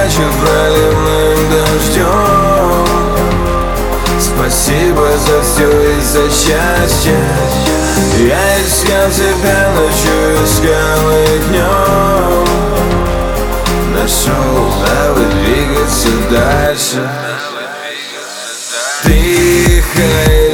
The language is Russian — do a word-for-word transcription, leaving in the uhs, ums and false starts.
прячут проливным дождем. Спасибо за все и за счастье. Я искал тебя ночью, искал и днем. Нашел, дабы двигаться дальше. Тихо